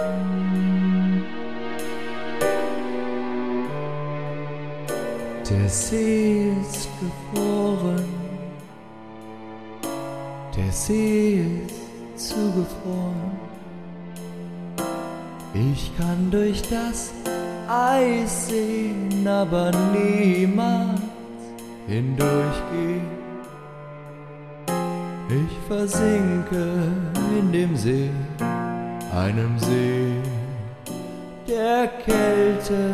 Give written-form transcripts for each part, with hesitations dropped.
Der See ist gefroren, der See ist zugefroren. Ich kann durch das Eis sehen, aber niemals hindurchgehen. Ich versinke in dem See, einem See der Kälte.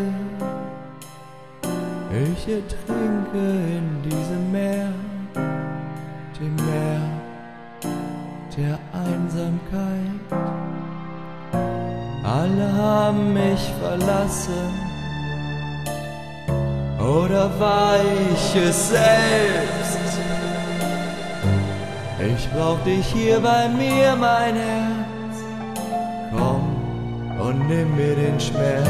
Ich ertrinke in diesem Meer, dem Meer der Einsamkeit. Alle haben mich verlassen, oder war ich es selbst? Ich brauch dich hier bei mir, mein Herz. Komm und nimm mir den Schmerz.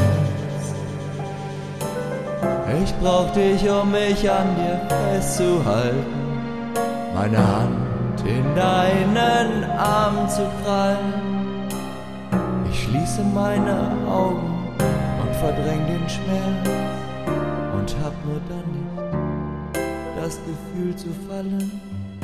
Ich brauch dich, um mich an dir festzuhalten, meine Hand in deinen Arm zu krallen. Ich schließe meine Augen und verdräng den Schmerz und hab nur dann nicht das Gefühl zu fallen.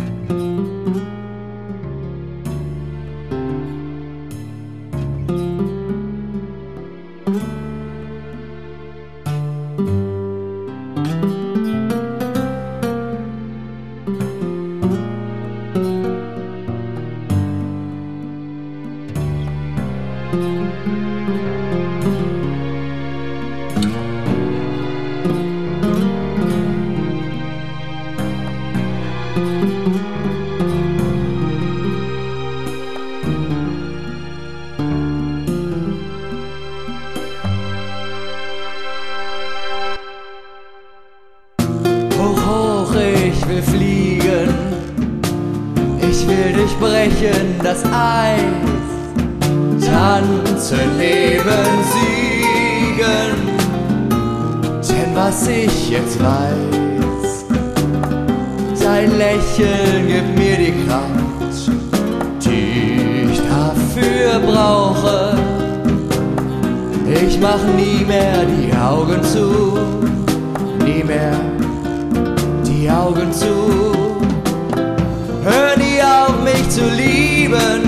Ich will fliegen, ich will durchbrechen das Eis, tanzen, leben, siegen. Denn was ich jetzt weiß, dein Lächeln gibt mir die Kraft, die ich dafür brauche. Ich mach nie mehr die Augen zu, nie mehr die Augen zu. Hör nie auf mich zu lieben,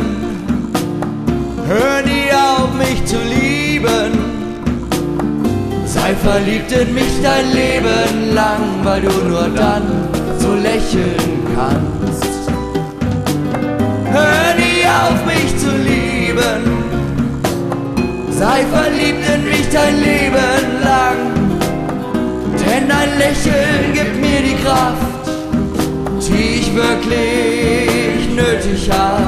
hör nie auf mich zu lieben. Sei verliebt in mich dein Leben lang, weil du nur dann so lächeln kannst. Hör nie auf mich zu lieben, sei verliebt in mich dein Leben lang. Denn dein Lächeln gibt mir die Kraft, die ich wirklich nötig hab.